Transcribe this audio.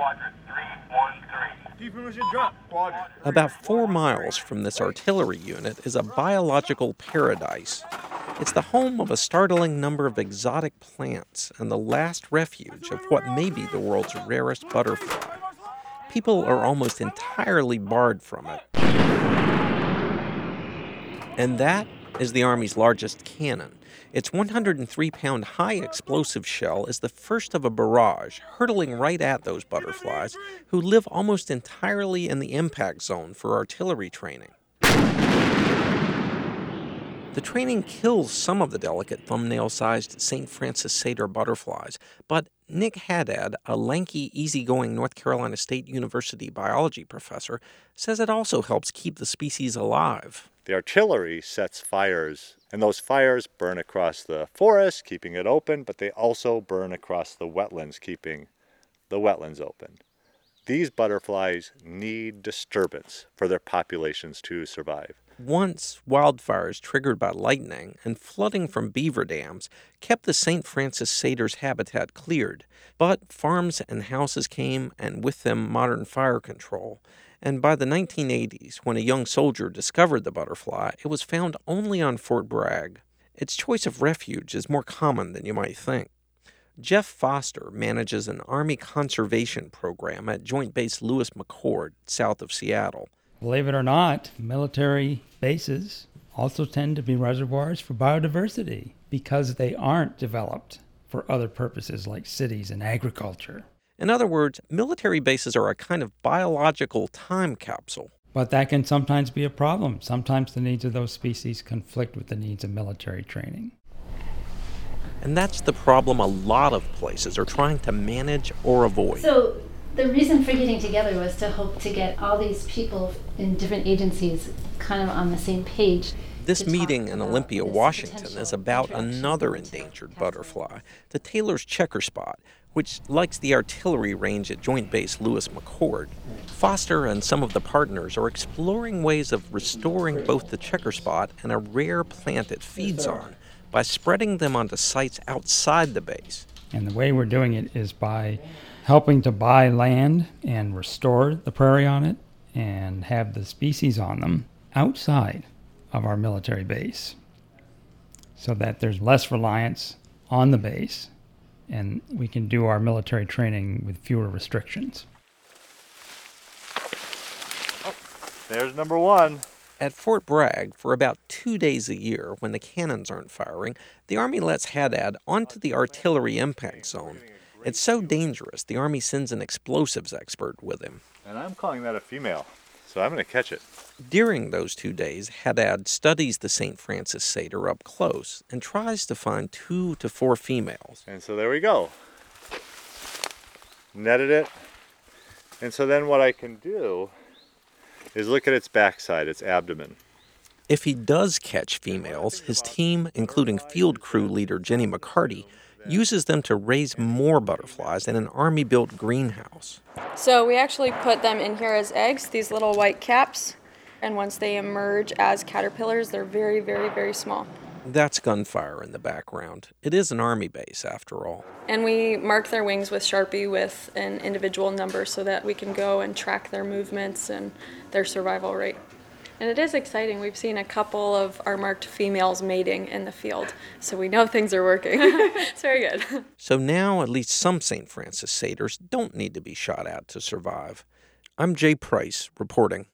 About 4 miles from this artillery unit is a biological paradise. It's the home of a startling number of exotic plants and the last refuge of what may be the world's rarest butterfly. People are almost entirely barred from it. And that is the Army's largest cannon. Its 103-pound high-explosive shell is the first of a barrage, hurtling right at those butterflies, who live almost entirely in the impact zone for artillery training. The training kills some of the delicate thumbnail-sized St. Francis Satyr butterflies, but Nick Haddad, a lanky, easygoing North Carolina State University biology professor, says it also helps keep the species alive. The artillery sets fires, and those fires burn across the forest, keeping it open, but they also burn across the wetlands, keeping the wetlands open. These butterflies need disturbance for their populations to survive. Once, wildfires triggered by lightning and flooding from beaver dams kept the St. Francis Satyr's habitat cleared, but farms and houses came, and with them modern fire control. And by the 1980s, when a young soldier discovered the butterfly, it was found only on Fort Bragg. Its choice of refuge is more common than you might think. Jeff Foster manages an Army conservation program at Joint Base Lewis McChord, south of Seattle. Believe it or not, military bases also tend to be reservoirs for biodiversity because they aren't developed for other purposes like cities and agriculture. In other words, military bases are a kind of biological time capsule. But that can sometimes be a problem. Sometimes the needs of those species conflict with the needs of military training. And that's the problem a lot of places are trying to manage or avoid. So the reason for getting together was to hope to get all these people in different agencies kind of on the same page. This meeting in Olympia, Washington, is about another endangered butterfly, the Taylor's checker spot, which likes the artillery range at Joint Base Lewis McChord. Foster and some of the partners are exploring ways of restoring both the checker spot and a rare plant it feeds on by spreading them onto sites outside the base. And the way we're doing it is by helping to buy land and restore the prairie on it and have the species on them outside of our military base so that there's less reliance on the base and we can do our military training with fewer restrictions. Oh, there's number one. At Fort Bragg, for about 2 days a year, when the cannons aren't firing, the Army lets Haddad onto the artillery impact zone. It's so dangerous, the Army sends an explosives expert with him. And I'm calling that a female, so I'm going to catch it. During those 2 days, Haddad studies the St. Francis Satyr up close and tries to find 2 to 4 females. And so there we go. Netted it. And so then what I can do is look at its backside, its abdomen. If he does catch females, his team, including field crew leader Jenny McCarty, uses them to raise more butterflies in an Army-built greenhouse. So we actually put them in here as eggs, these little white caps, and once they emerge as caterpillars, they're very, very, very small. That's gunfire in the background. It is an Army base, after all. And we mark their wings with Sharpie with an individual number so that we can go and track their movements and their survival rate. And it is exciting. We've seen a couple of our marked females mating in the field, so we know things are working. It's very good. So now at least some St. Francis Satyrs don't need to be shot at to survive. I'm Jay Price, reporting.